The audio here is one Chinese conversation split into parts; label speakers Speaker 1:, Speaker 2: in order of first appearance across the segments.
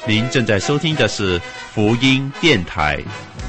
Speaker 1: 您正在收听的是福音电台。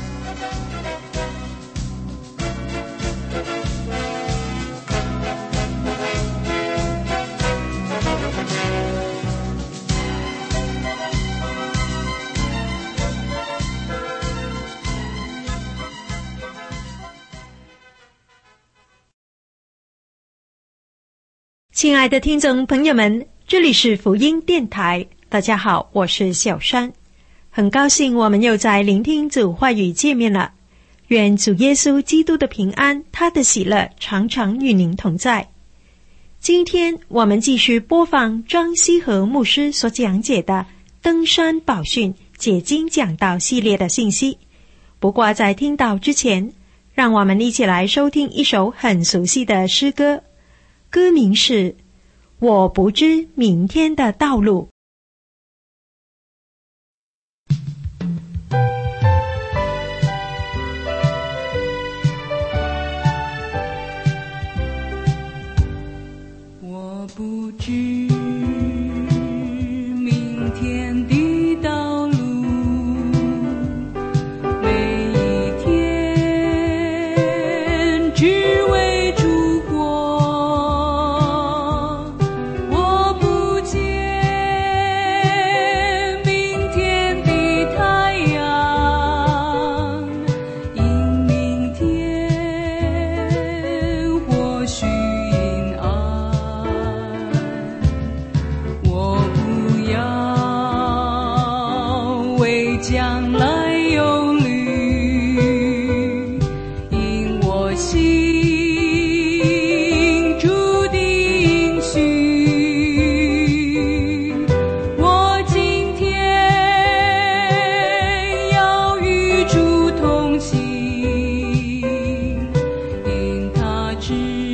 Speaker 2: 亲爱的听众朋友们，这里是福音电台，大家好，我是小山，很高兴我们又在聆听主话语见面了。愿主耶稣基督的平安，他的喜乐常常与您同在。今天我们继续播放张希和牧师所讲解的登山宝训解经讲道系列的信息。不过在听到之前，让我们一起来收听一首很熟悉的诗歌，歌名是我不知明天的道路。
Speaker 3: 我不知明天的道路，每一天只为烛光，我不见明天的太阳，因明天或许将来忧虑，因我心注定许，我今天要与主同行，因他知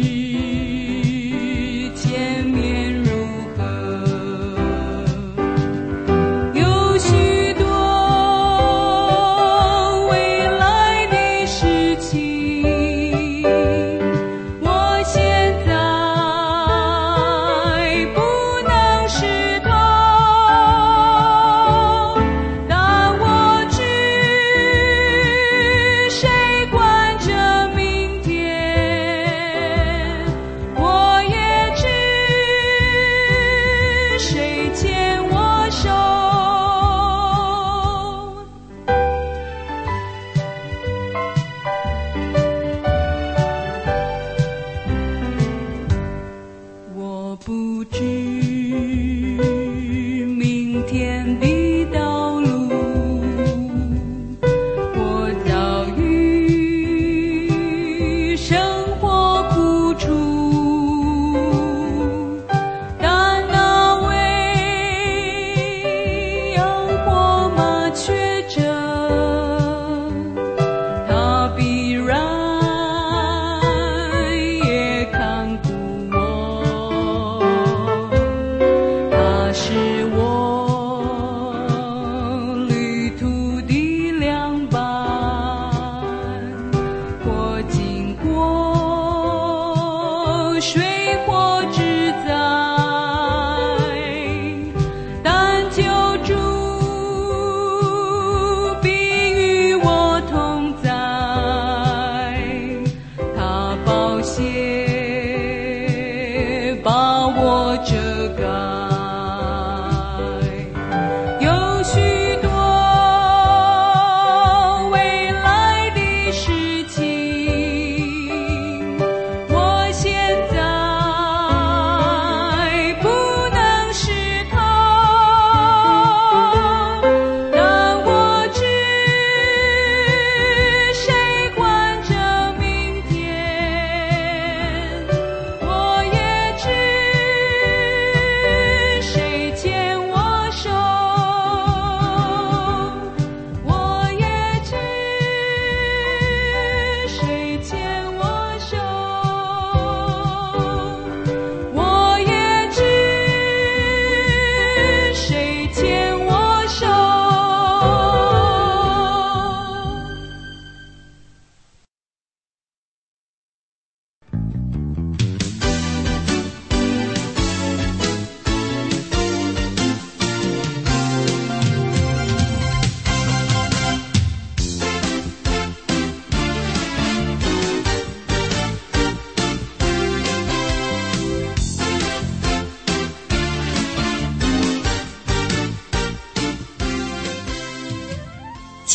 Speaker 3: 前面如何，有许多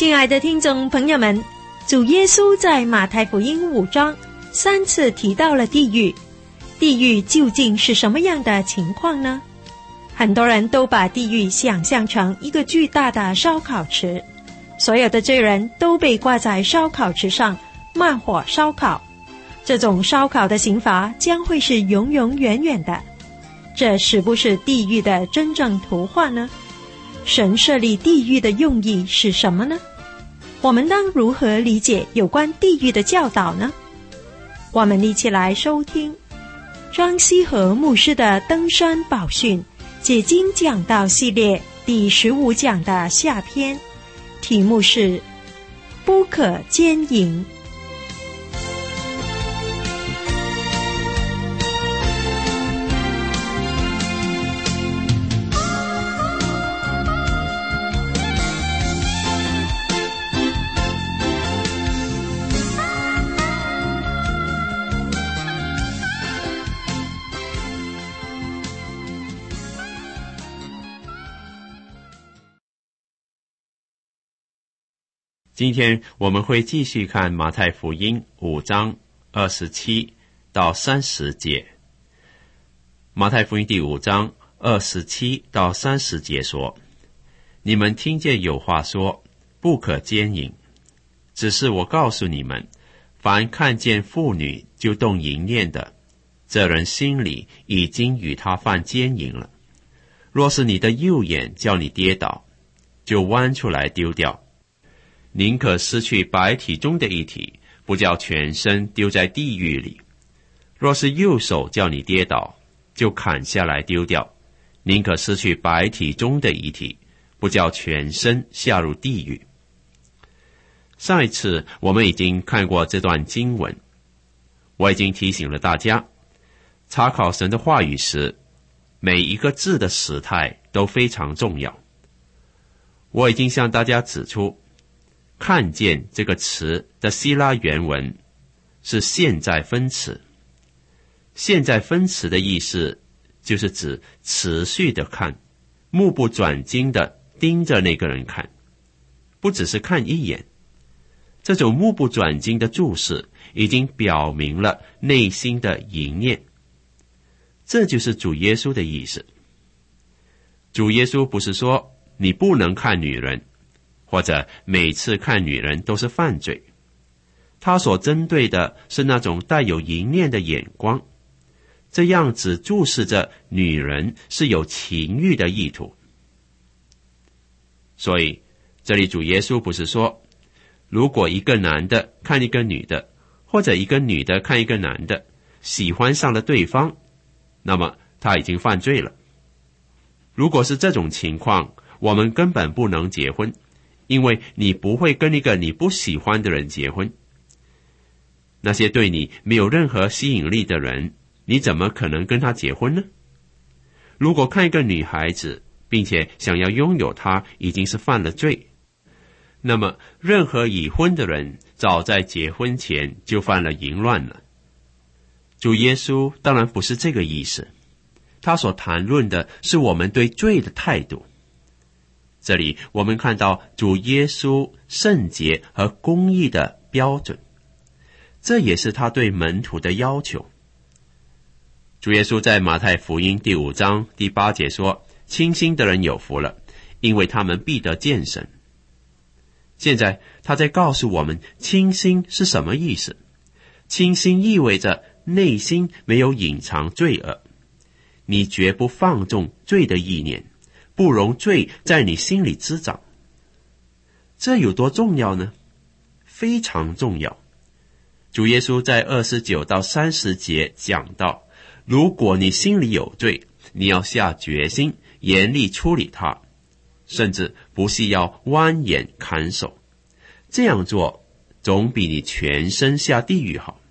Speaker 2: 亲爱的听众朋友们，主耶稣在马太福音5章3次提到了地狱。地狱究竟是什么样的情况呢？很多人都把地狱想象成一个巨大的烧烤池，所有的罪人都被挂在烧烤池上慢火烧烤。这种烧烤的刑罚将会是永永远远的。这是不是地狱的真正图画呢？神设立地狱的用意是什么呢？我们当如何理解有关地狱的教导呢？我们一起来收听张希和牧师的登山宝训解经讲道系列第15讲的下篇，题目是不可奸淫。
Speaker 1: 今天我们会继续看马太福音5章27到30节。马太福音第5章27到30节说：你们听见有话说，不可奸淫。只是我告诉你们，凡看见妇女就动淫念的，这人心里已经与他犯奸淫了。若是你的右眼叫你跌倒，就剜出来丢掉。宁可失去百体中的一体，不叫全身丢在地狱里。若是右手叫你跌倒，就砍下来丢掉。宁可失去百体中的一体，不叫全身下入地狱。上一次我们已经看过这段经文，我已经提醒了大家，查考神的话语时，每一个字的时态都非常重要。我已经向大家指出，看见这个词的希腊原文是现在分词。现在分词的意思就是指持续的看，目不转睛的盯着那个人看，不只是看一眼。这种目不转睛的注视已经表明了内心的淫念。这就是主耶稣的意思。主耶稣不是说你不能看女人，或者每次看女人都是犯罪。他所针对的是那种带有淫念的眼光，这样只注视着女人是有情欲的意图。所以这里主耶稣不是说，如果一个男的看一个女的，或者一个女的看一个男的，喜欢上了对方，那么他已经犯罪了。如果是这种情况，我们根本不能结婚，因为你不会跟一个你不喜欢的人结婚。那些对你没有任何吸引力的人，你怎么可能跟他结婚呢？如果看一个女孩子，并且想要拥有她，已经是犯了罪。那么任何已婚的人早在结婚前就犯了淫乱了。主耶稣当然不是这个意思，他所谈论的是我们对罪的态度。这里我们看到主耶稣圣洁和公义的标准，这也是他对门徒的要求。主耶稣在马太福音第5章第8节说，清心的人有福了，因为他们必得见神。现在他在告诉我们，清心是什么意思？清心意味着内心没有隐藏罪恶，你绝不放纵罪的意念，不容罪在你心里滋长。这有多重要呢？非常重要。主耶稣在29到30节讲到，如果你心里有罪，你要下决心严厉处理它，甚至不惜要剜眼砍手。这样做总比你全身下地狱好。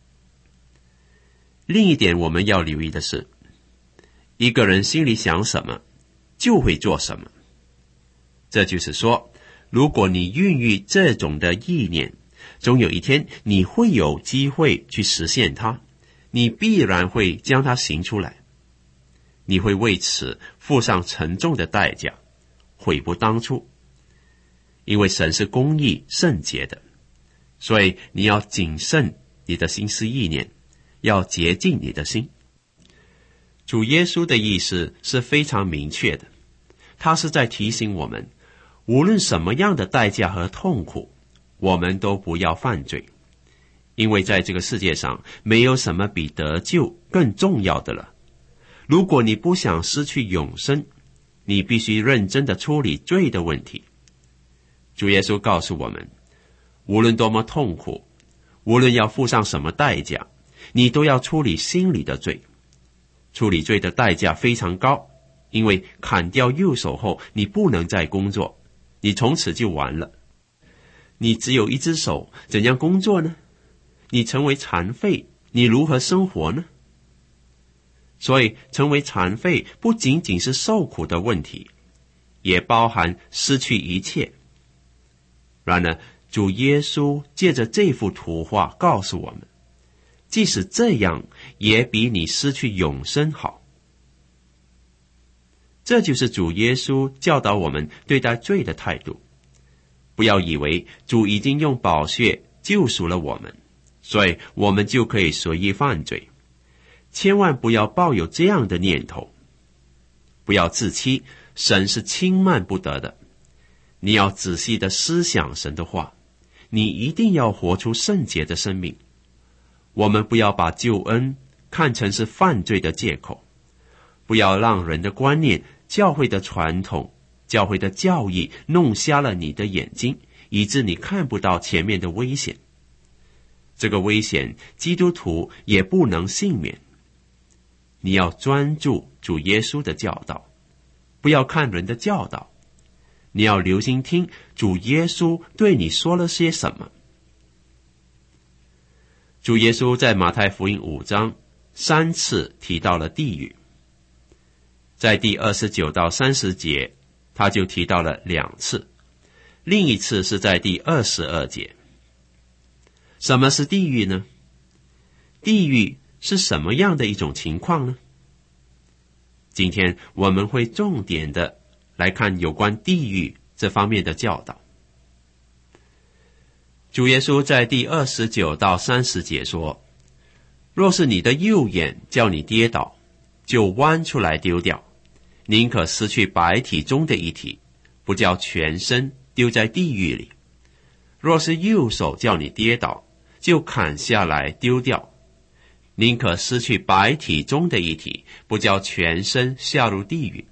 Speaker 1: 另一点我们要留意的是，一个人心里想什么，就会做什么。这就是说，如果你孕育这种的意念，总有一天你会有机会去实现它，你必然会将它行出来。你会为此付上沉重的代价，悔不当初。 因为神是公义圣洁的，所以你要谨慎你的心思意念，要洁净你的心。主耶稣的意思是非常明确的，他是在提醒我们，无论什么样的代价和痛苦，我们都不要犯罪，因为在这个世界上没有什么比得救更重要的了。如果你不想失去永生，你必须认真地处理罪的问题。主耶稣告诉我们，无论多么痛苦，无论要付上什么代价，你都要处理心里的罪。处理罪的代价非常高，因为砍掉右手后，你不能再工作，你从此就完了。你只有一只手，怎样工作呢？你成为残废，你如何生活呢？所以成为残废不仅仅是受苦的问题，也包含失去一切。然而主耶稣借着这幅图画告诉我们，即使这样也比你失去永生好。这就是主耶稣教导我们对待罪的态度。不要以为主已经用宝血救赎了我们，所以我们就可以随意犯罪。千万不要抱有这样的念头，不要自欺，神是轻慢不得的。你要仔细地思想神的话，你一定要活出圣洁的生命。我们不要把救恩看成是犯罪的借口，不要让人的观念、教会的传统、教会的教义弄瞎了你的眼睛，以致你看不到前面的危险。这个危险，基督徒也不能幸免。你要专注主耶稣的教导，不要看人的教导，你要留心听主耶稣对你说了些什么。主耶稣在马太福音5章3次提到了地狱，在第29到30节他就提到了2次，另一次是在第22节。什么是地狱呢？地狱是什么样的一种情况呢？今天我们会重点的来看有关地狱这方面的教导。主耶稣在第29到30节说，若是你的右眼叫你跌倒，就弯出来丢掉，宁可失去百体中的一体，不叫全身丢在地狱里。若是右手叫你跌倒，就砍下来丢掉，宁可失去百体中的一体，不叫全身下入地狱。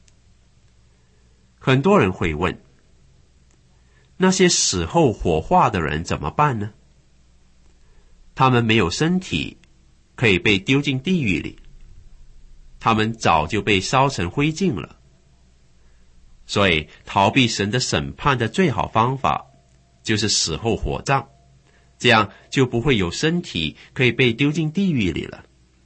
Speaker 1: 很多人会问，那些死后火化的人怎么办呢？他们没有身体可以被丢进地狱里，他们早就被烧成灰烬了。所以逃避神的审判的最好方法就是死后火葬，这样就不会有身体可以被丢进地狱里了。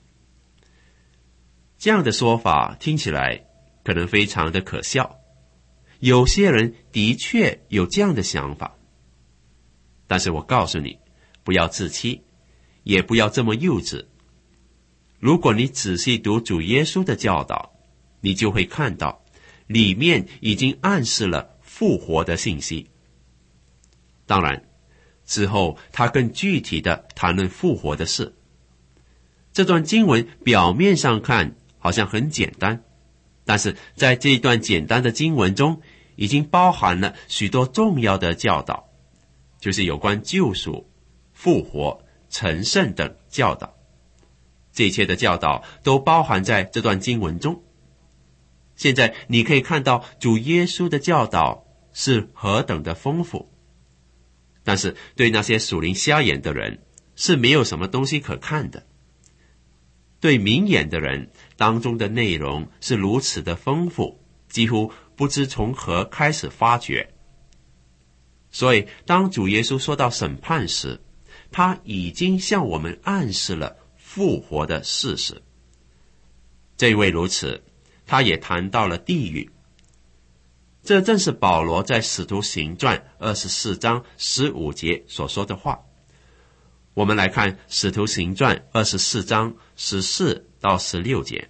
Speaker 1: 这样的说法听起来可能非常的可笑，有些人的确有这样的想法，但是我告诉你，不要自欺，也不要这么幼稚。如果你仔细读主耶稣的教导，你就会看到里面已经暗示了复活的信息。当然之后他更具体的谈论复活的事。这段经文表面上看好像很简单，但是在这段简单的经文中已经包含了许多重要的教导，就是有关救赎、复活、成圣等教导。这一切的教导都包含在这段经文中。现在你可以看到主耶稣的教导是何等的丰富，但是对那些属灵瞎眼的人是没有什么东西可看的。对明眼的人，当中的内容是如此的丰富，几乎不知从何开始发掘。所以当主耶稣说到审判时，他已经向我们暗示了复活的事实。这位如此，他也谈到了地狱。这正是保罗在使徒行传24章15节所说的话。我们来看使徒行传24章14到16节。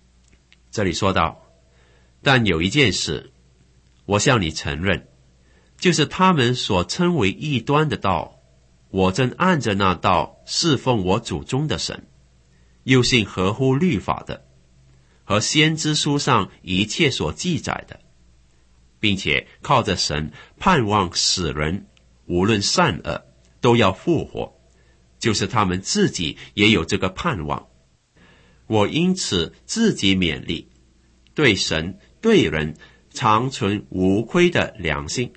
Speaker 1: 这里说到，但有一件事，我向你承认， 就是他们所称为异端的道，我正按着那道侍奉我祖宗的神，又信合乎律法的，和先知书上一切所记载的，并且靠着神盼望死人无论善恶都要复活，就是他们自己也有这个盼望。我因此自己勉励，对神对人常存无亏的良心。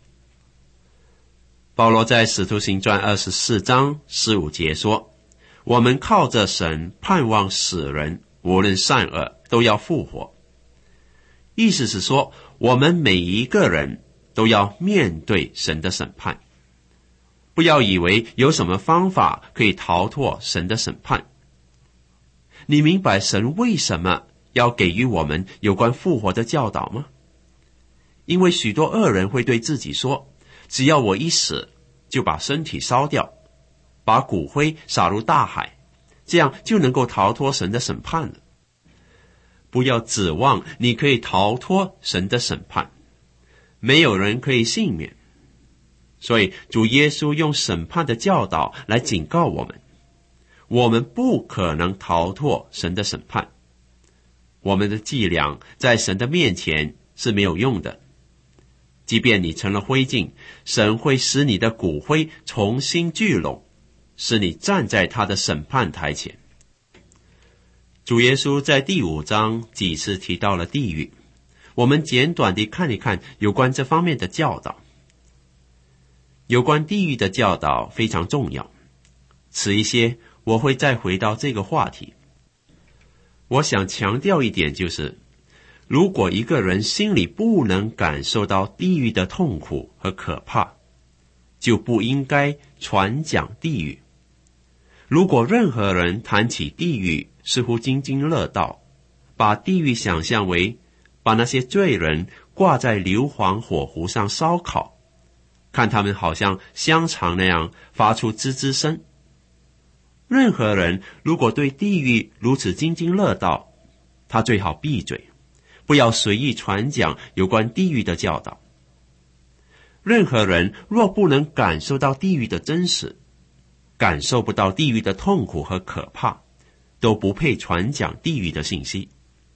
Speaker 1: 保罗在使徒行传24章15节说，我们靠着神盼望死人无论善恶都要复活。意思是说，我们每一个人都要面对神的审判，不要以为有什么方法可以逃脱神的审判。你明白神为什么要给予我们有关复活的教导吗？因为许多恶人会对自己说，只要我一死，就把身体烧掉，把骨灰撒入大海，这样就能够逃脱神的审判了。不要指望你可以逃脱神的审判，没有人可以幸免。所以主耶稣用审判的教导来警告我们，我们不可能逃脱神的审判。我们的伎俩在神的面前是没有用的，即便你成了灰烬，神会使你的骨灰重新聚拢，使你站在他的审判台前。主耶稣在第5章几次提到了地狱，我们简短地看一看有关这方面的教导。有关地狱的教导非常重要，迟一些我会再回到这个话题。我想强调一点，就是如果一个人心里不能感受到地狱的痛苦和可怕，就不应该传讲地狱。如果任何人谈起地狱，似乎津津乐道，把地狱想象为把那些罪人挂在硫磺火湖上烧烤，看他们好像香肠那样发出吱吱声。任何人如果对地狱如此津津乐道，他最好闭嘴，不要随意传讲有关地狱的教导。任何人若不能感受到地狱的真实，感受不到地狱的痛苦和可怕，都不配传讲地狱的信息。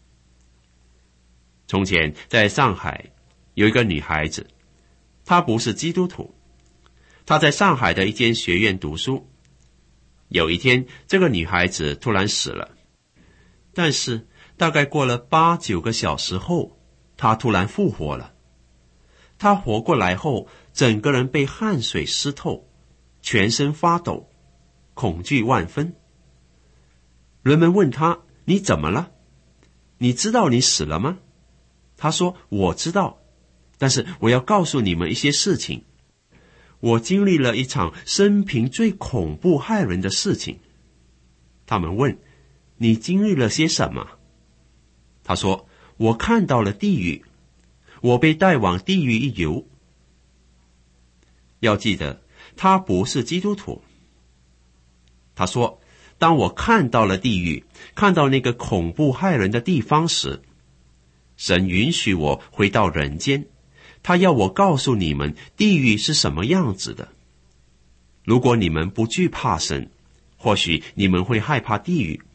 Speaker 1: 从前在上海有一个女孩子，她不是基督徒，她在上海的一间学院读书。有一天，这个女孩子突然死了，但是大概过了8、9个小时后，她突然复活了。她活过来后，整个人被汗水湿透，全身发抖，恐惧万分。人们问她，你怎么了？你知道你死了吗？她说，我知道，但是我要告诉你们一些事情。我经历了一场生平最恐怖骇人的事情。他们问，你经历了些什么？他说，我看到了地狱，我被带往地狱一游。要记得，他不是基督徒。他说，当我看到了地狱，看到那个恐怖骇人的地方时，神允许我回到人间，他要我告诉你们地狱是什么样子的。如果你们不惧怕神，或许你们会害怕地狱。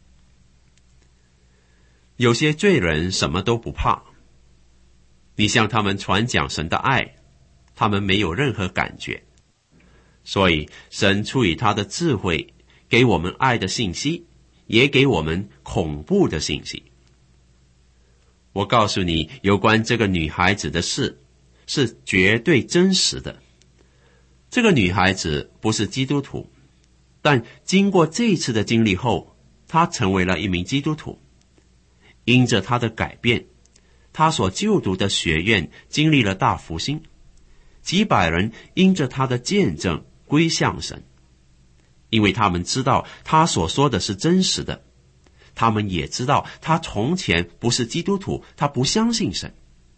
Speaker 1: 有些罪人什么都不怕，你向他们传讲神的爱，他们没有任何感觉。所以神出于他的智慧，给我们爱的信息，也给我们恐怖的信息。我告诉你，有关这个女孩子的事是绝对真实的。这个女孩子不是基督徒，但经过这次的经历后，她成为了一名基督徒。因着她的改变，她所就读的学院经历了大复兴，几百人因着她的见证归向神，因为他们知道她所说的是真实的。他们也知道他从前不是基督徒，他不相信神。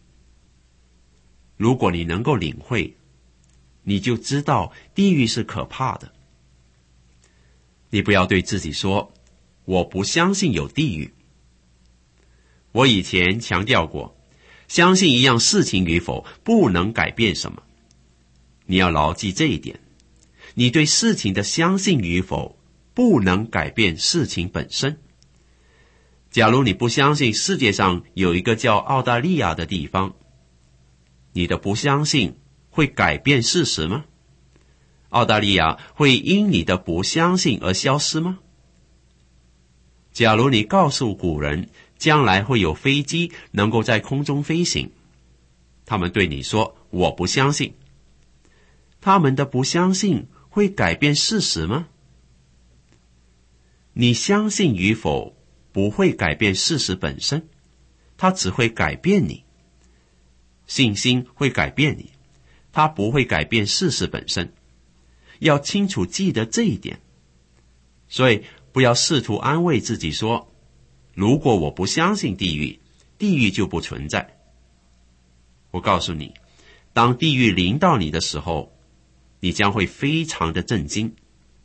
Speaker 1: 如果你能够领会，你就知道地狱是可怕的。你不要对自己说，我不相信有地狱。我以前强调过， 相信一样事情与否不能改变什么。你要牢记这一点，你对事情的相信与否不能改变事情本身。假如你不相信世界上有一个叫澳大利亚的地方，你的不相信会改变事实吗？澳大利亚会因你的不相信而消失吗？假如你告诉古人将来会有飞机能够在空中飞行，他们对你说我不相信，他们的不相信会改变事实吗？你相信与否不会改变事实本身，它只会改变你。信心会改变你，它不会改变事实本身。要清楚记得这一点。所以不要试图安慰自己说，如果我不相信地狱，地狱就不存在。我告诉你，当地狱临到你的时候，你将会非常的震惊。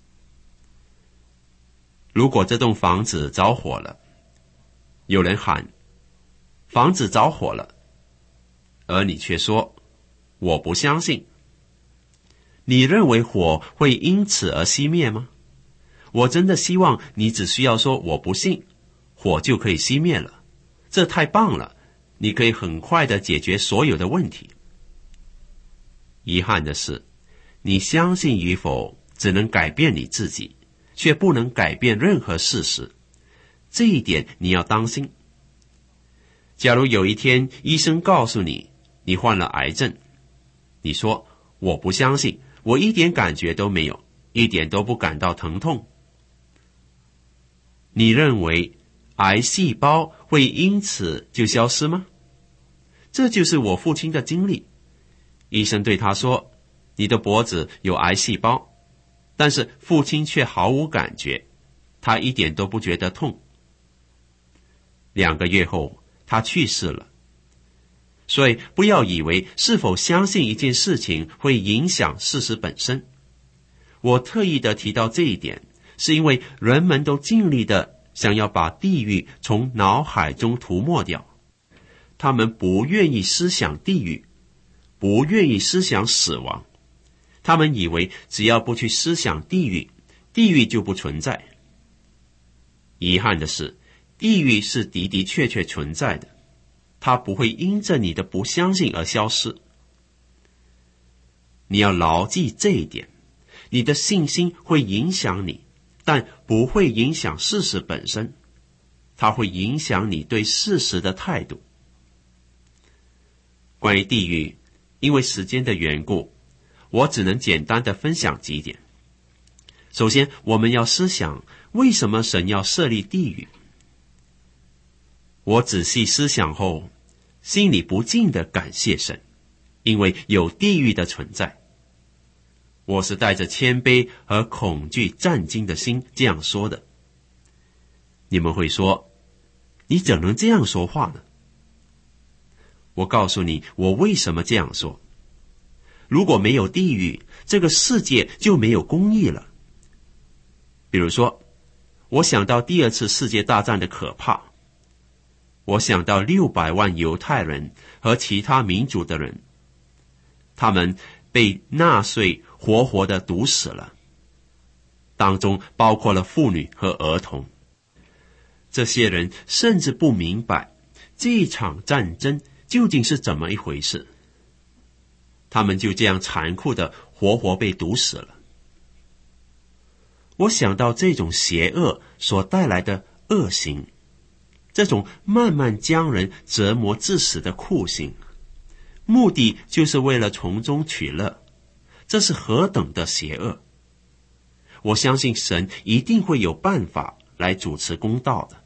Speaker 1: 如果这栋房子着火了，有人喊房子着火了，而你却说我不相信，你认为火会因此而熄灭吗？我真的希望你只需要说我不信，火就可以熄灭了。这太棒了，你可以很快地解决所有的问题。遗憾的是，你相信与否只能改变你自己，却不能改变任何事实。这一点你要当心。假如有一天医生告诉你，你患了癌症，你说我不相信，我一点感觉都没有，一点都不感到疼痛。你认为癌细胞会因此就消失吗？这就是我父亲的经历。医生对他说，你的脖子有癌细胞，但是父亲却毫无感觉，他一点都不觉得痛。2个月后，他去世了。所以不要以为是否相信一件事情会影响事实本身。我特意的提到这一点，是因为人们都尽力的想要把地狱从脑海中涂抹掉。他们不愿意思想地狱，不愿意思想死亡。他们以为只要不去思想地狱，地狱就不存在。遗憾的是，地狱是的的确确存在的，它不会因着你的不相信而消失。你要牢记这一点，你的信心会影响你，但不会影响事实本身，它会影响你对事实的态度。关于地狱，因为时间的缘故，我只能简单的分享几点。首先，我们要思想为什么神要设立地狱。我仔细思想后，心里不禁的感谢神，因为有地狱的存在。我是带着谦卑和恐惧战惊的心这样说的。你们会说，你怎能这样说话呢？我告诉你，我为什么这样说。如果没有地狱，这个世界就没有公义了。比如说，我想到第2次世界大战的可怕，我想到600万犹太人和其他民族的人，他们被纳粹活活地毒死了，当中包括了妇女和儿童。这些人甚至不明白这场战争究竟是怎么一回事，他们就这样残酷地活活被毒死了。我想到这种邪恶所带来的恶行，这种慢慢将人折磨致死的酷刑，目的就是为了从中取乐，这是何等的邪恶！我相信神一定会有办法来主持公道的。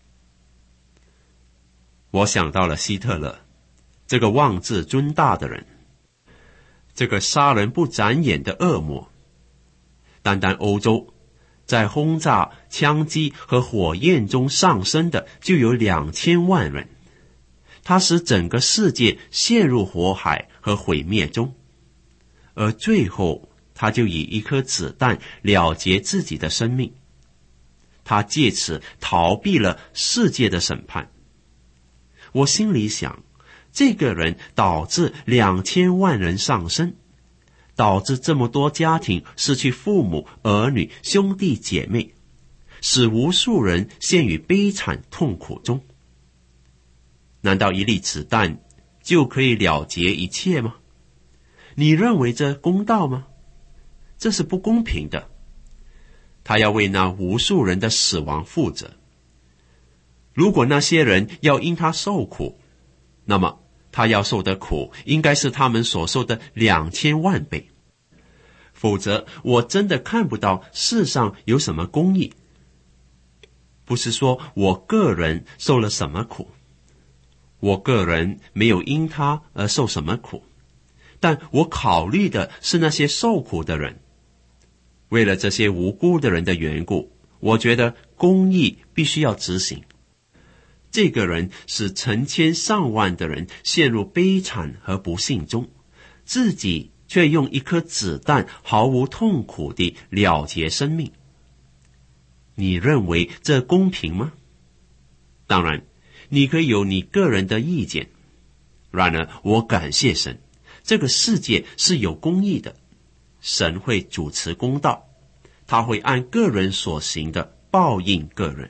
Speaker 1: 我想到了希特勒，这个妄自尊大的人，这个杀人不眨眼的恶魔。单单欧洲，在轰炸、枪击和火焰中丧生的就有2000万人，他使整个世界陷入火海和毁灭中，而最后他就以一颗子弹了结自己的生命。他借此逃避了世界的审判。我心里想， 这个人导致2000万人丧生，导致这么多家庭失去父母、儿女、兄弟姐妹，使无数人陷于悲惨痛苦中。难道一粒子弹就可以了结一切吗？你认为这公道吗？这是不公平的。他要为那无数人的死亡负责。如果那些人要因他受苦，那么他要受的苦应该是他们所受的2000万倍。否则我真的看不到世上有什么公义。不是说我个人受了什么苦，我个人没有因他而受什么苦，但我考虑的是那些受苦的人。为了这些无辜的人的缘故，我觉得公义必须要执行。这个人使成千上万的人陷入悲惨和不幸中，自己却用一颗子弹毫无痛苦地了结生命。你认为这公平吗？当然，你可以有你个人的意见。然而，我感谢神，这个世界是有公义的。神会主持公道，他会按个人所行的报应个人。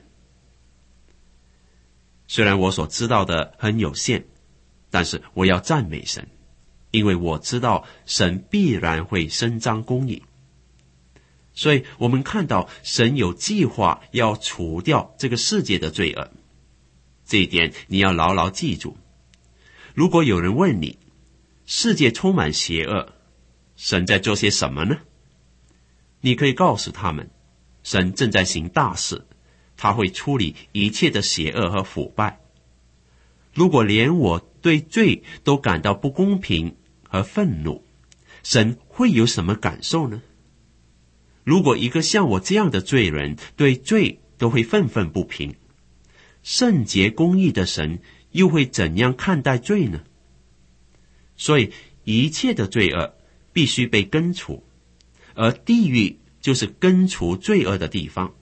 Speaker 1: 虽然我所知道的很有限，但是我要赞美神，因为我知道神必然会伸张公义。所以我们看到神有计划要除掉这个世界的罪恶，这一点你要牢牢记住。如果有人问你，世界充满邪恶，神在做些什么呢？你可以告诉他们，神正在行大事，他会处理一切的邪恶和腐败。如果连我对罪都感到不公平和愤怒，神会有什么感受呢？如果一个像我这样的罪人对罪都会愤愤不平，圣洁公义的神又会怎样看待罪呢？所以一切的罪恶必须被根除，而地狱就是根除罪恶的地方。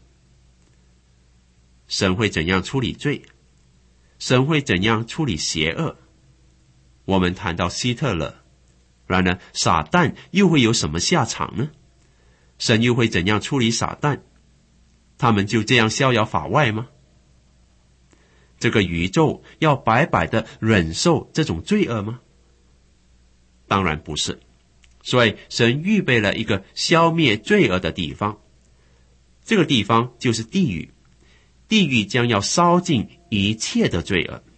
Speaker 1: 神会怎样处理罪？神会怎样处理邪恶？我们谈到希特勒，然而撒旦又会有什么下场呢？神又会怎样处理撒旦？他们就这样逍遥法外吗？这个宇宙要白白的忍受这种罪恶吗？当然不是。所以神预备了一个消灭罪恶的地方，这个地方就是地狱。地狱将要烧尽一切的罪恶。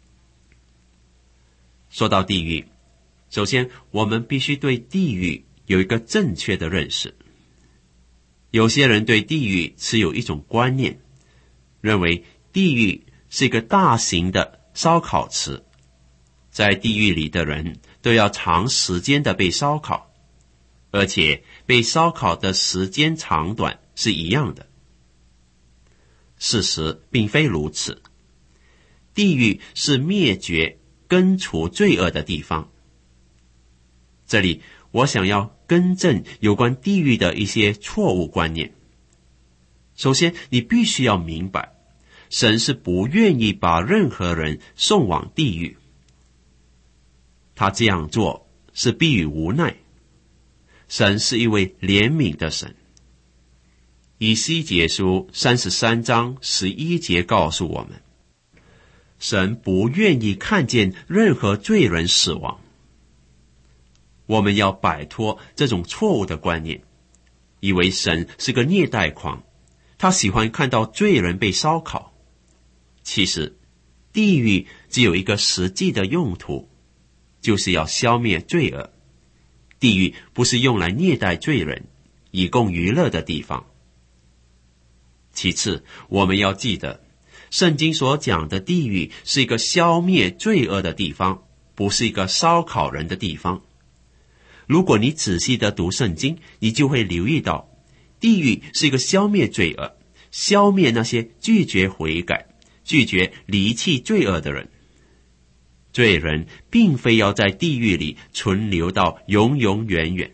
Speaker 1: 说到地狱，首先我们必须对地狱有一个正确的认识。有些人对地狱持有一种观念，认为地狱是一个大型的烧烤池，在地狱里的人都要长时间的被烧烤，而且被烧烤的时间长短是一样的。事实并非如此，地狱是灭绝、根除罪恶的地方。这里我想要更正有关地狱的一些错误观念。首先，你必须要明白，神是不愿意把任何人送往地狱。他这样做是逼于无奈。神是一位怜悯的神。以西结书33章11节告诉我们，神不愿意看见任何罪人死亡。我们要摆脱这种错误的观念，以为神是个虐待狂，他喜欢看到罪人被烧烤。其实，地狱只有一个实际的用途，就是要消灭罪恶。地狱不是用来虐待罪人，以供娱乐的地方。其次，我们要记得，圣经所讲的地狱是一个消灭罪恶的地方，不是一个烧烤人的地方。如果你仔细地读圣经，你就会留意到，地狱是一个消灭罪恶，消灭那些拒绝悔改、拒绝离弃罪恶的人。罪人并非要在地狱里存留到永永远远。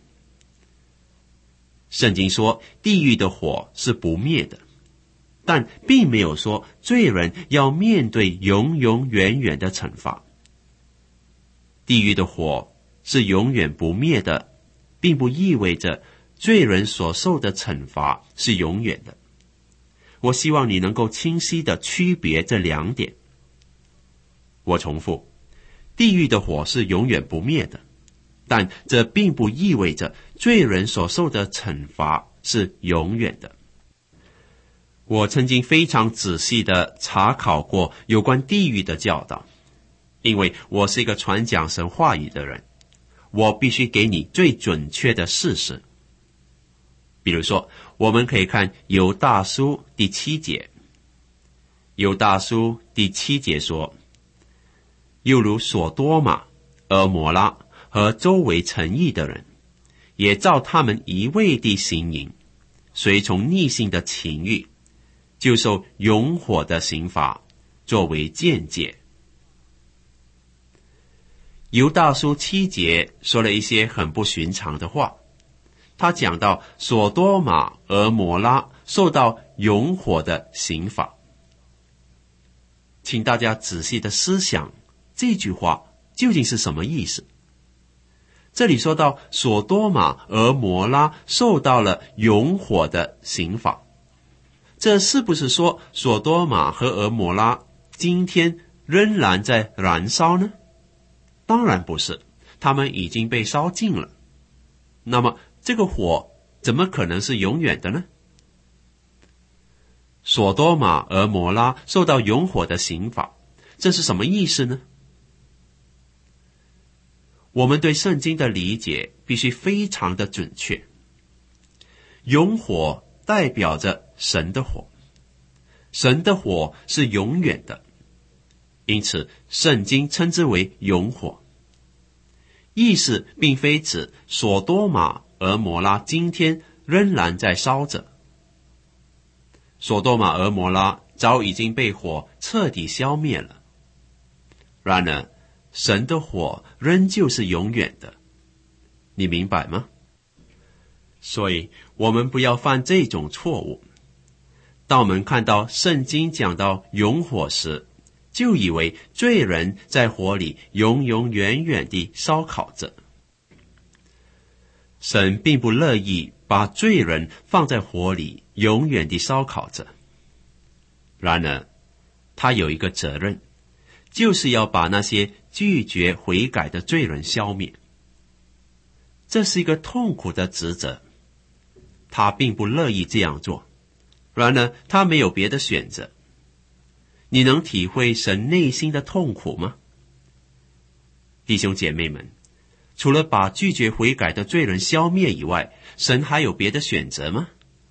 Speaker 1: 圣经说地狱的火是不灭的，但并没有说罪人要面对永永远远的惩罚。 地狱的火是永远不灭的，并不意味着罪人所受的惩罚是永远的。我希望你能够清晰地区别这两点。我重复，地狱的火是永远不灭的，但这并不意味着罪人所受的惩罚是永远的。我曾经非常仔细地查考过有关地狱的教导，因为我是一个传讲神话语的人，我必须给你最准确的事实。比如说，我们可以看犹大书第7节。犹大书第7节说，又如所多玛、俄摩拉和周围城邑的人，也照他们一味地行淫，随从逆性的情欲，就受永火的刑罚，作为鉴戒。犹大书7节说了一些很不寻常的话，他讲到所多玛、俄摩拉受到永火的刑罚。请大家仔细的思想这句话究竟是什么意思。这里说到所多玛、俄摩拉受到了永火的刑罚，这是不是说所多玛和俄摩拉今天仍然在燃烧呢？当然不是，他们已经被烧尽了。那么这个火怎么可能是永远的呢？所多玛、俄摩拉受到永火的刑罚，这是什么意思呢？我们对圣经的理解必须非常的准确。永火代表着神的火，神的火是永远的，因此圣经称之为永火。意思并非指所多玛、俄摩拉今天仍然在烧着。所多玛、俄摩拉早已经被火彻底消灭了，然而神的火仍旧是永远的，你明白吗？所以我们不要犯这种错误。当我们看到圣经讲到永火时，就以为罪人在火里永永远远地烧烤着。神并不乐意把罪人放在火里永远地烧烤着，然而他有一个责任，就是要把那些拒绝悔改的罪人消灭。这是一个痛苦的职责，他并不乐意这样做，然而他没有别的选择。你能体会神内心的痛苦吗？弟兄姐妹们，除了把拒绝悔改的罪人消灭以外，神还有别的选择吗？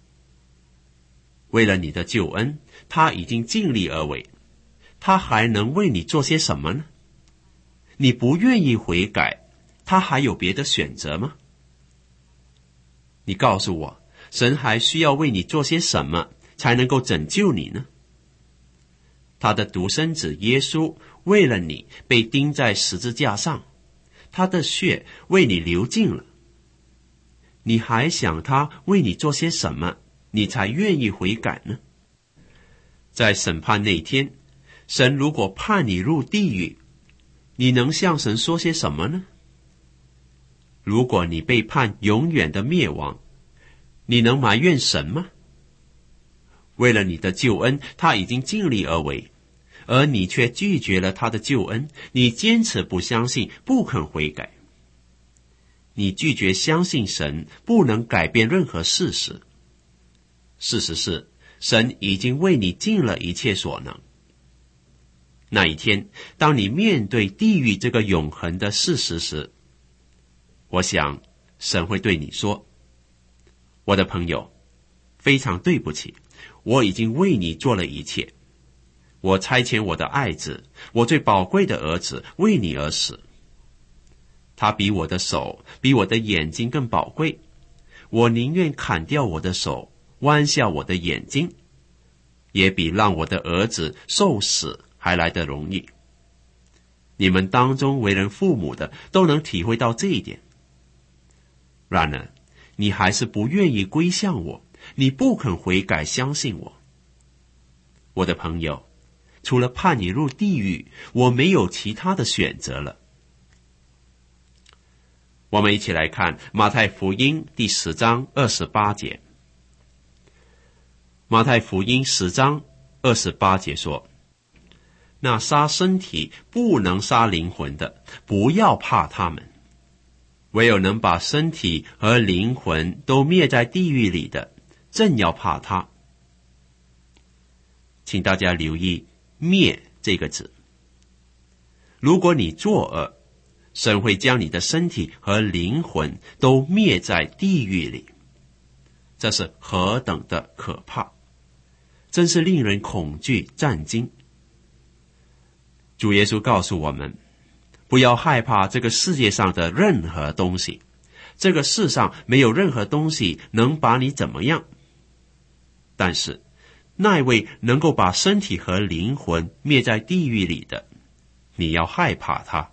Speaker 1: 为了你的救恩，他已经尽力而为，他还能为你做些什么呢？你不愿意悔改，他还有别的选择吗？你告诉我，神还需要为你做些什么才能够拯救你呢？他的独生子耶稣为了你被钉在十字架上，他的血为你流尽了。你还想他为你做些什么，你才愿意悔改呢？在审判那天，神如果判你入地狱，你能向神说些什么呢？如果你被判永远的灭亡，你能埋怨神吗？为了你的救恩，他已经尽力而为，而你却拒绝了他的救恩，你坚持不相信，不肯悔改。你拒绝相信神不能改变任何事实。事实是，神已经为你尽了一切所能。那一天，当你面对地狱这个永恒的事实时，我想神会对你说，我的朋友，非常对不起，我已经为你做了一切。我差遣我的爱子，我最宝贵的儿子为你而死。他比我的手，比我的眼睛更宝贵。我宁愿砍掉我的手，剜下我的眼睛，也比让我的儿子受死还来得容易。你们当中为人父母的都能体会到这一点。然而，你还是不愿意归向我，你不肯悔改相信我。我的朋友，除了判你入地狱，我没有其他的选择了。 我们一起来看马太福音第10章28节。马太福音10章28节说，那杀身体不能杀灵魂的，不要怕他们，唯有能把身体和灵魂都灭在地狱里的，正要怕他。请大家留意灭这个字。如果你作恶，神会将你的身体和灵魂都灭在地狱里，这是何等的可怕，真是令人恐惧战惊。主耶稣告诉我们，不要害怕这个世界上的任何东西，这个世上没有任何东西能把你怎么样，但是那位能够把身体和灵魂灭在地狱里的，你要害怕他。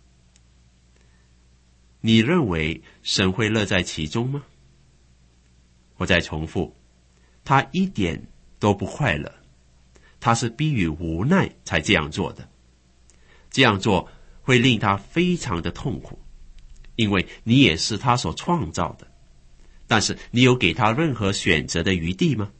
Speaker 1: 你认为神会乐在其中吗？我再重复，他一点都不快乐，他是逼于无奈才这样做的。这样做会令他非常的痛苦，因为你也是他所创造的，但是你有给他任何选择的余地吗？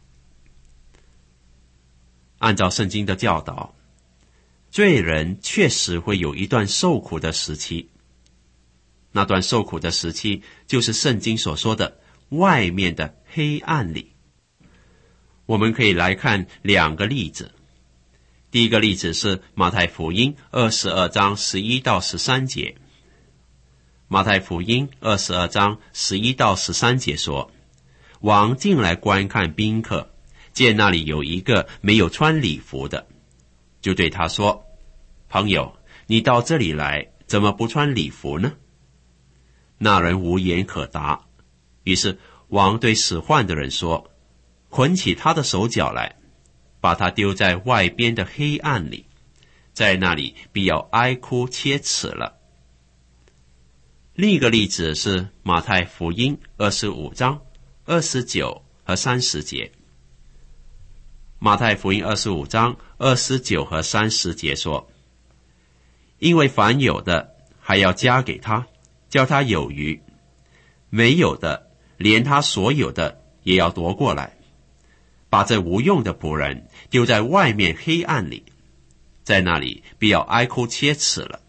Speaker 1: 按照圣经的教导，罪人确实会有一段受苦的时期，那段受苦的时期就是圣经所说的外面的黑暗里。我们可以来看2个例子。第一个例子是马太福音22章11到13节。马太福音22章11到13节说，王进来观看宾客，见那里有一个没有穿礼服的，就对他说，朋友，你到这里来，怎么不穿礼服呢？那人无言可答。于是王对使唤的人说，捆起他的手脚来，把他丢在外边的黑暗里，在那里必要哀哭切齿了。另一个例子是马太福音25章29和30节。马太福音25章29和30节说，因为凡有的还要加给他，叫他有余；没有的，连他所有的也要夺过来，把这无用的仆人丢在外面黑暗里，在那里必要哀哭切齿了。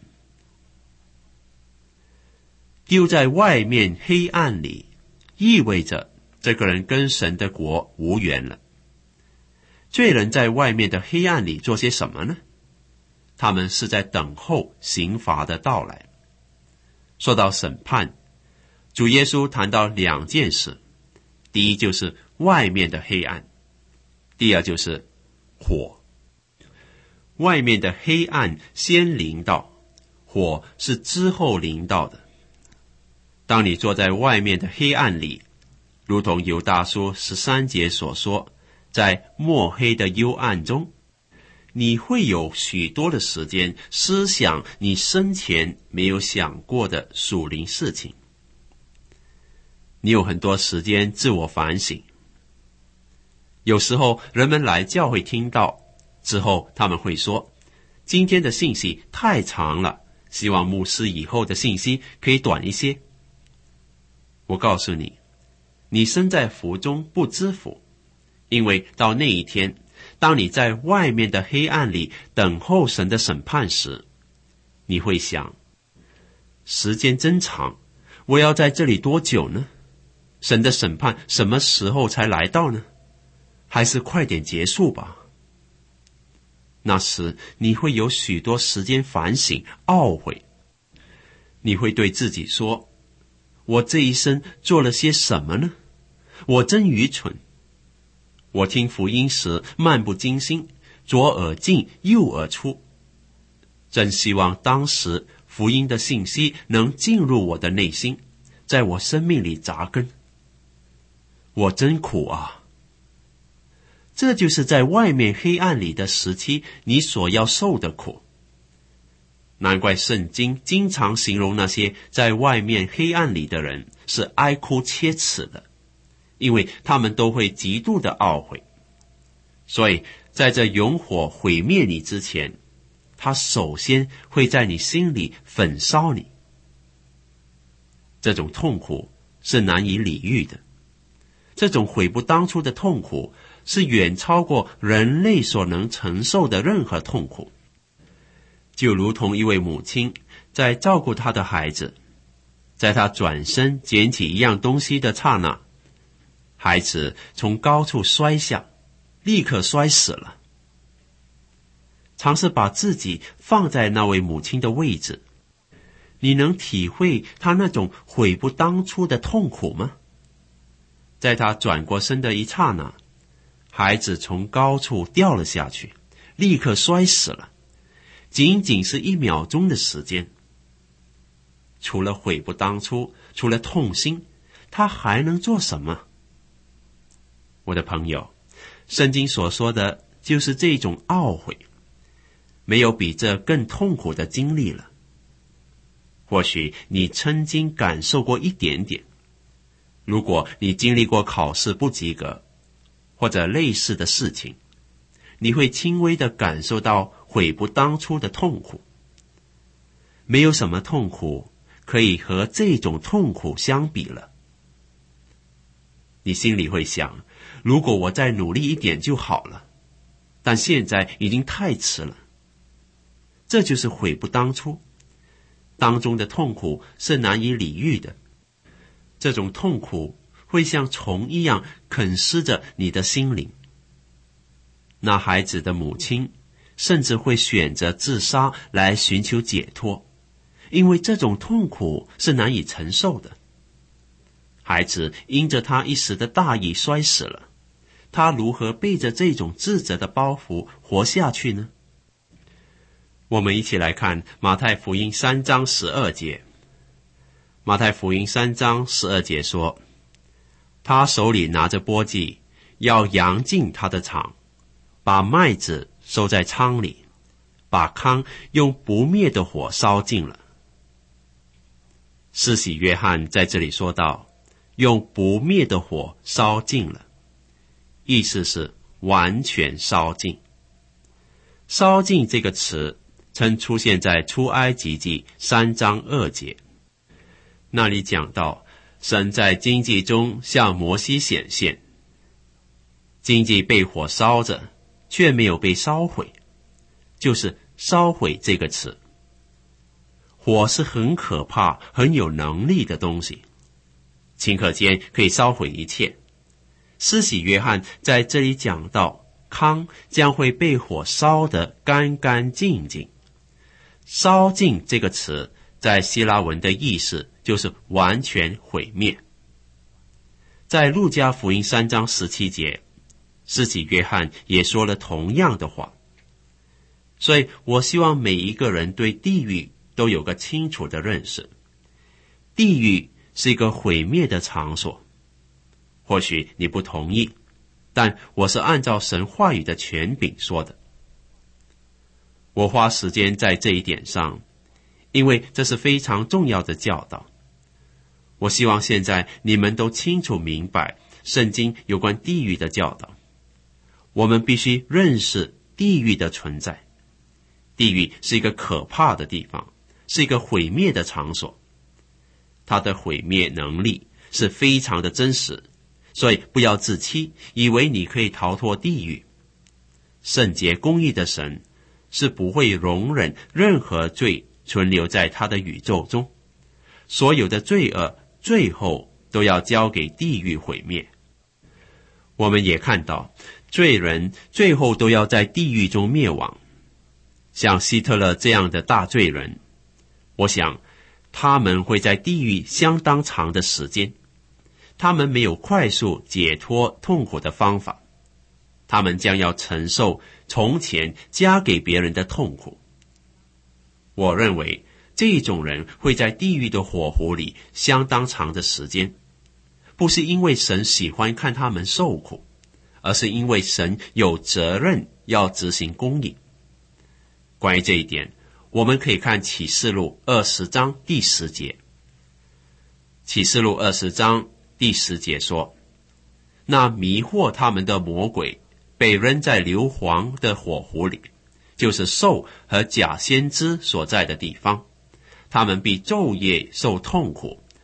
Speaker 1: 丢在外面黑暗里，意味着这个人跟神的国无缘了。罪人在外面的黑暗里做些什么呢？他们是在等候刑罚的到来。说到审判，主耶稣谈到2件事，第一就是外面的黑暗，第二就是火。外面的黑暗先临到，火是之后临到的。当你坐在外面的黑暗里，如同犹大书13节所说，在墨黑的幽暗中，你会有许多的时间思想你生前没有想过的属灵事情。你有很多时间自我反省。有时候人们来教会听到之后，他们会说，今天的信息太长了，希望牧师以后的信息可以短一些。我告诉你，你身在福中不知福，因为到那一天，当你在外面的黑暗里等候神的审判时，你会想，时间真长，我要在这里多久呢？神的审判什么时候才来到呢？还是快点结束吧。那时你会有许多时间反省懊悔，你会对自己说，我这一生做了些什么呢？我真愚蠢。我听福音时漫不经心，左耳进右耳出。真希望当时福音的信息能进入我的内心，在我生命里扎根。我真苦啊！这就是在外面黑暗里的时期你所要受的苦。难怪圣经经常形容那些在外面黑暗里的人是哀哭切齿的，因为他们都会极度的懊悔。所以在这永火毁灭你之前，他首先会在你心里焚烧你。 这种痛苦是难以理喻的。这种悔不当初的痛苦是远超过人类所能承受的任何痛苦。就如同一位母亲在照顾她的孩子，在她转身捡起一样东西的刹那，孩子从高处摔下，立刻摔死了。尝试把自己放在那位母亲的位置，你能体会她那种悔不当初的痛苦吗？在她转过身的一刹那，孩子从高处掉了下去，立刻摔死了，仅仅是1秒钟的时间。除了悔不当初，除了痛心，他还能做什么？我的朋友，圣经所说的就是这种懊悔，没有比这更痛苦的经历了。或许你曾经感受过一点点，如果你经历过考试不及格，或者类似的事情，你会轻微地感受到悔不当初的痛苦。没有什么痛苦可以和这种痛苦相比了。你心里会想，如果我再努力一点就好了，但现在已经太迟了。这就是悔不当初，当中的痛苦是难以理喻的。这种痛苦会像虫一样啃噬着你的心灵。那孩子的母亲甚至会选择自杀来寻求解脱，因为这种痛苦是难以承受的。孩子因着他一时的大意摔死了，他如何背着这种自责的包袱活下去呢？我们一起来看马太福音3章12节。马太福音3章12节说，他手里拿着簸箕，要扬进他的场，把麦子收在仓里，把糠用不灭的火烧尽了。施洗约翰在这里说到，用不灭的火烧尽了，意思是完全烧尽。烧尽这个词曾出现在出埃及记3章2节，那里讲到神在荆棘中向摩西显现，荆棘被火烧着，却没有被烧毁，就是烧毁这个词。火是很可怕、很有能力的东西，顷刻间可以烧毁一切。施洗约翰在这里讲到，糠将会被火烧得干干净净。烧尽这个词在希腊文的意思就是完全毁灭。在路加福音3章17节，施洗约翰也说了同样的话。所以我希望每一个人对地狱都有个清楚的认识。地狱是一个毁灭的场所。或许你不同意，但我是按照神话语的权柄说的。我花时间在这一点上，因为这是非常重要的教导。我希望现在你们都清楚明白圣经有关地狱的教导。我们必须认识地狱的存在。地狱是一个可怕的地方，是一个毁灭的场所。它的毁灭能力是非常的真实，所以不要自欺，以为你可以逃脱地狱。圣洁公义的神是不会容忍任何罪存留在他的宇宙中，所有的罪恶最后都要交给地狱毁灭。我们也看到罪人最后都要在地狱中灭亡。像希特勒这样的大罪人，我想他们会在地狱相当长的时间。他们没有快速解脱痛苦的方法，他们将要承受从前加给别人的痛苦。我认为这种人会在地狱的火湖里相当长的时间，不是因为神喜欢看他们受苦，而是因为神有责任要执行公义。关于这一点，我们可以看启示录20章第10节。启示录20章第10节说，那迷惑他们的魔鬼被扔在硫磺的火湖里，就是兽和假先知所在的地方，他们必昼夜受痛苦，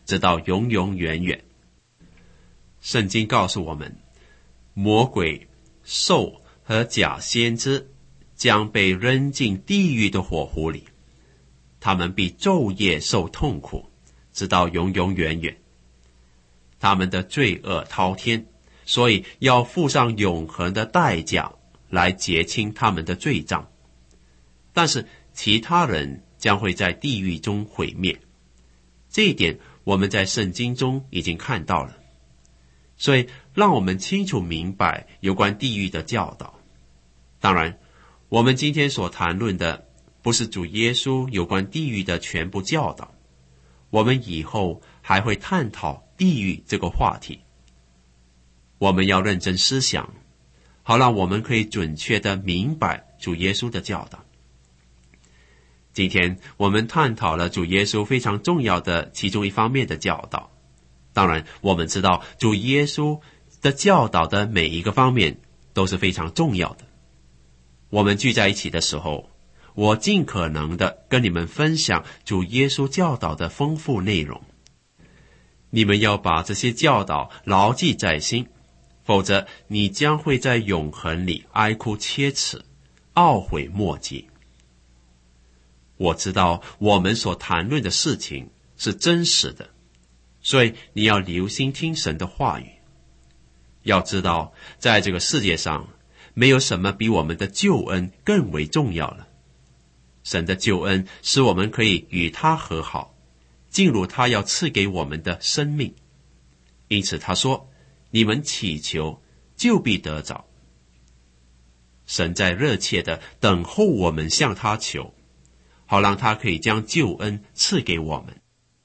Speaker 1: 直到永永远远。圣经告诉我们，魔鬼、兽和假先知将被扔进地狱的火湖里，他们必昼夜受痛苦，直到永永远远。他们的罪恶滔天，所以要付上永恒的代价来结清他们的罪账。但是其他人将会在地狱中毁灭，这一点我们在圣经中已经看到了。所以让我们清楚明白有关地狱的教导。当然，我们今天所谈论的不是主耶稣有关地狱的全部教导，我们以后还会探讨地狱这个话题。我们要认真思想，好让我们可以准确地明白主耶稣的教导。今天我们探讨了主耶稣非常重要的其中一方面的教导。当然，我们知道主耶稣的教导的每一个方面都是非常重要的。我们聚在一起的时候，我尽可能的跟你们分享主耶稣教导的丰富内容。你们要把这些教导牢记在心，否则你将会在永恒里哀哭切齿，懊悔莫及。我知道我们所谈论的事情是真实的，所以你要留心听神的话语。要知道，在这个世界上，没有什么比我们的救恩更为重要了。神的救恩使我们可以与他和好，进入他要赐给我们的生命。因此他说，你们祈求，就必得着。神在热切地等候我们向他求，好让他可以将救恩赐给我们。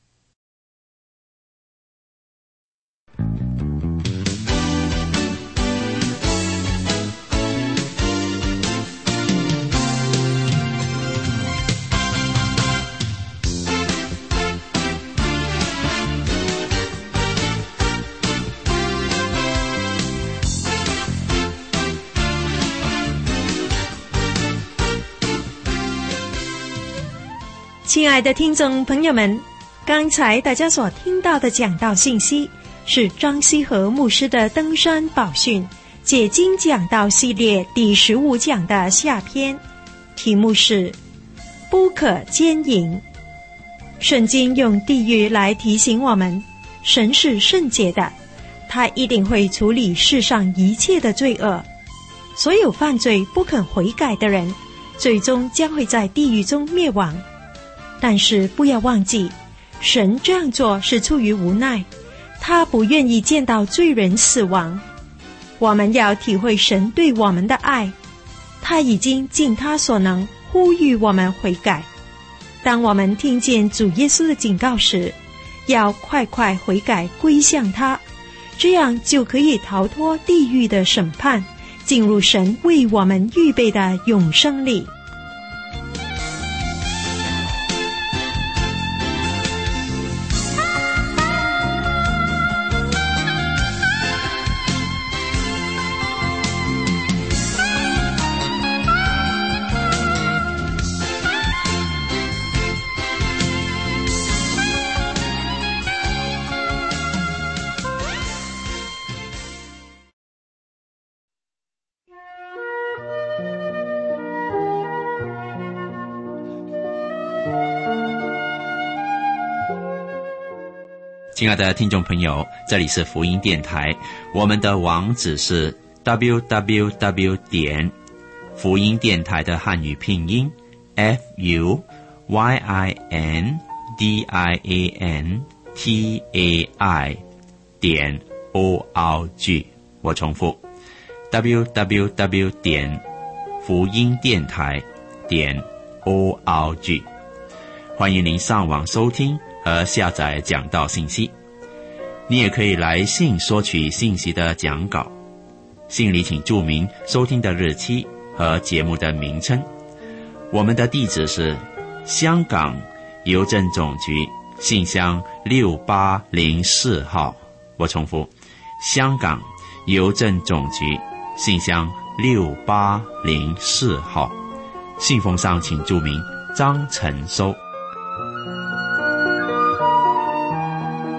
Speaker 2: 亲爱的听众朋友们，刚才大家所听到的讲道信息是张希和牧师的登山宝训解经讲道系列第15讲的下篇，题目是不可奸淫。圣经用地狱来提醒我们，神是圣洁的，他一定会处理世上一切的罪恶。所有犯罪不肯悔改的人，最终将会在地狱中灭亡。但是不要忘记，神这样做是出于无奈，他不愿意见到罪人死亡。我们要体会神对我们的爱，他已经尽他所能呼吁我们悔改。当我们听见主耶稣的警告时，要快快悔改归向他，这样就可以逃脱地狱的审判，进入神为我们预备的永生里。
Speaker 1: 亲爱的听众朋友，这里是福音电台，我们的网址是 www. 福音电台的汉语拼音 FUYINDIANTAI.org。 我重复 www. 福音电台.org。 欢迎您上网收听和下载讲道信息。你也可以来信索取信息的讲稿，信里请注明收听的日期和节目的名称。我们的地址是香港邮政总局信箱6804号。我重复，香港邮政总局信箱6804号。信封上请注明张成收。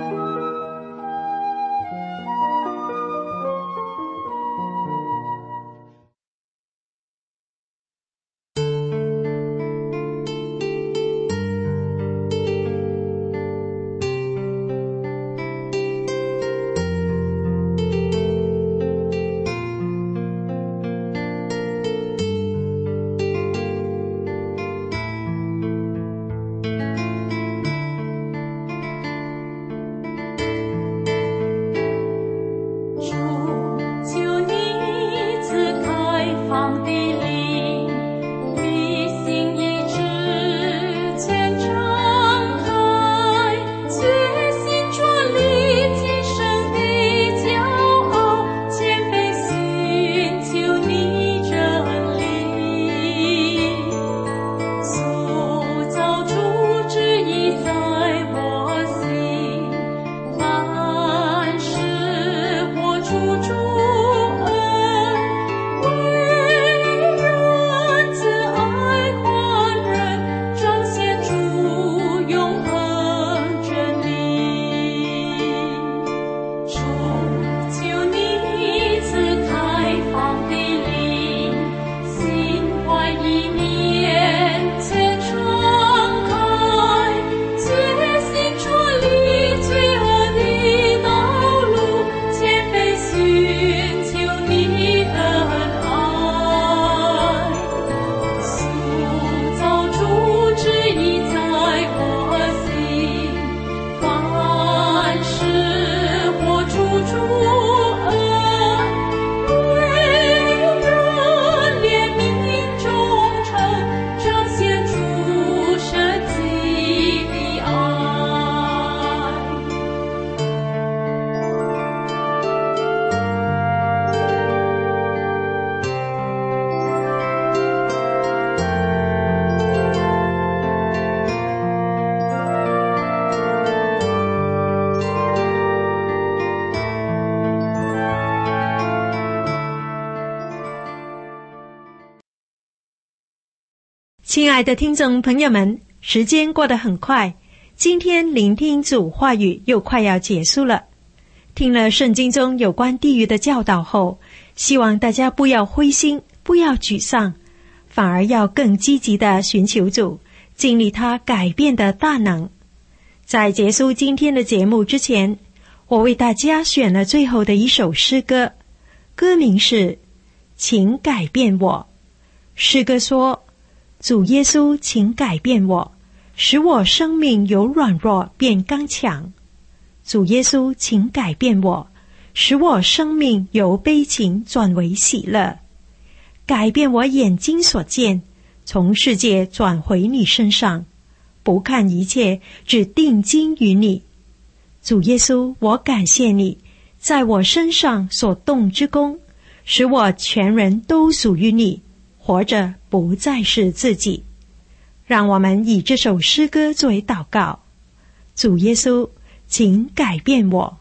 Speaker 2: 亲爱的听众朋友们，时间过得很快，今天聆听主话语又快要结束了。听了圣经中有关地狱的教导后，希望大家不要灰心，不要沮丧，反而要更积极地寻求主，经历他改变的大能。在结束今天的节目之前，我为大家选了最后的一首诗歌，歌名是请改变我。诗歌说，主耶稣，请改变我，使我生命由软弱变刚强。主耶稣，请改变我，使我生命由悲情转为喜乐。改变我眼睛所见，从世界转回你身上，不看一切，只定睛于你。主耶稣，我感谢你在我身上所动之功，使我全人都属于你，活着不再是自己。让我们以这首诗歌作为祷告。主耶稣，请改变我。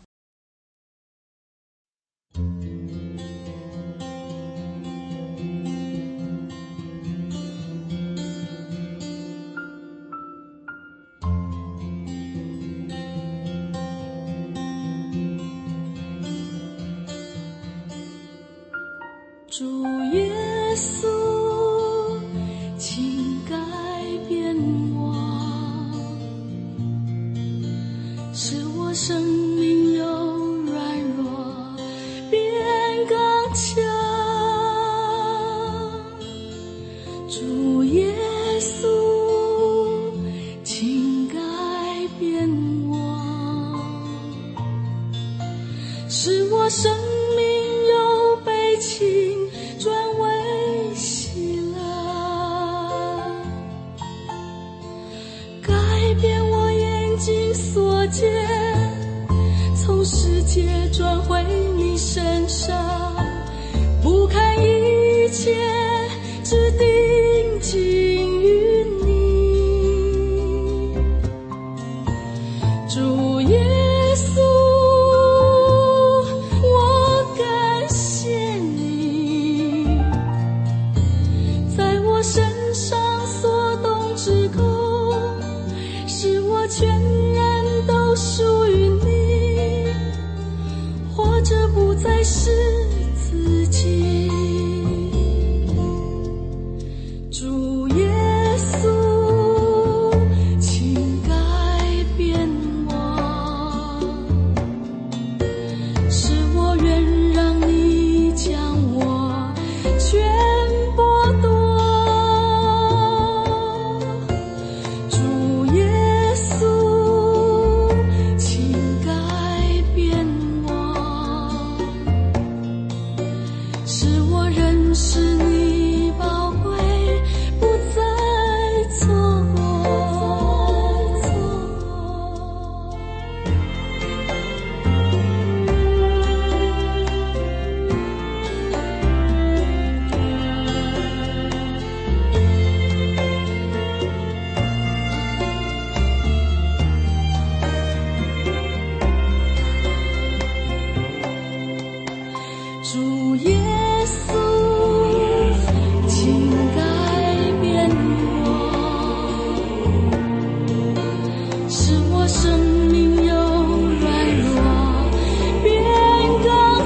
Speaker 3: 主耶稣，请改变我，使我生命由软弱变刚强。主耶稣，请改变我，使我生命由悲情转为喜乐，改变我眼睛所见，从世界转回你身上，不看一切，只定睛于你。主耶稣，我感谢你在我身上所动之功，使我全然都属于你，活着不再是自己。主耶稣，请改变我，使我愿让你将我全剥夺。主耶稣，请改变我，使我认识你宝贵，不再错过。主耶稣，请改变我，使我生命由软弱变刚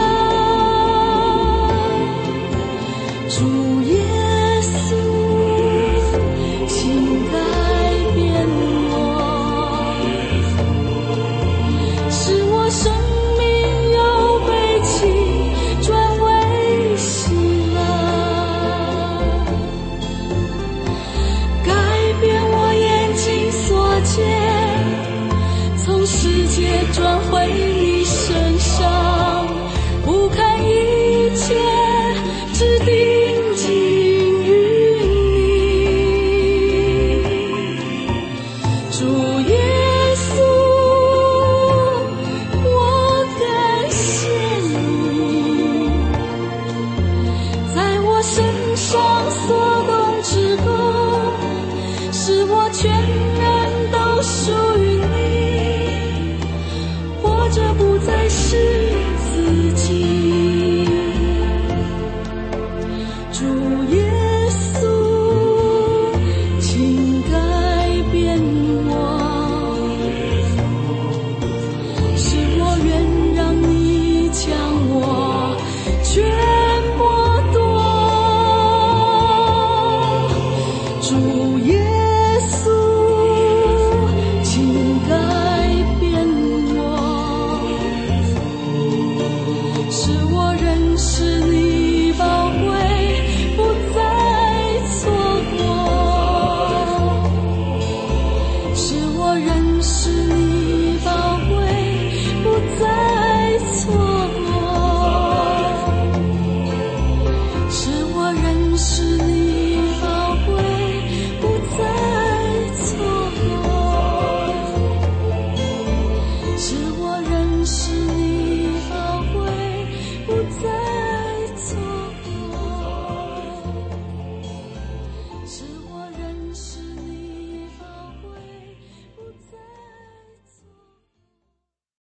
Speaker 3: 强。主耶稣，请改变我，使我生命由悲情转为喜乐，改变我眼睛所见，从世界转回